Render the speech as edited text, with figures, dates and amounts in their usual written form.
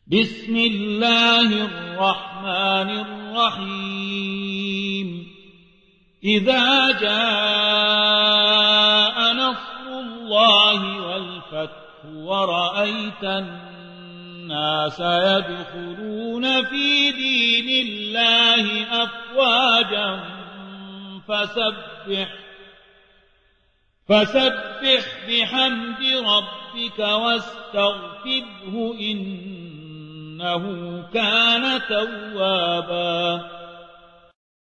بسم الله الرحمن الرحيم إذا جاء نصر الله والفتح ورأيت الناس يدخلون في دين الله أفواجا فسبح بحمد ربك واستغفره إنه كان توابا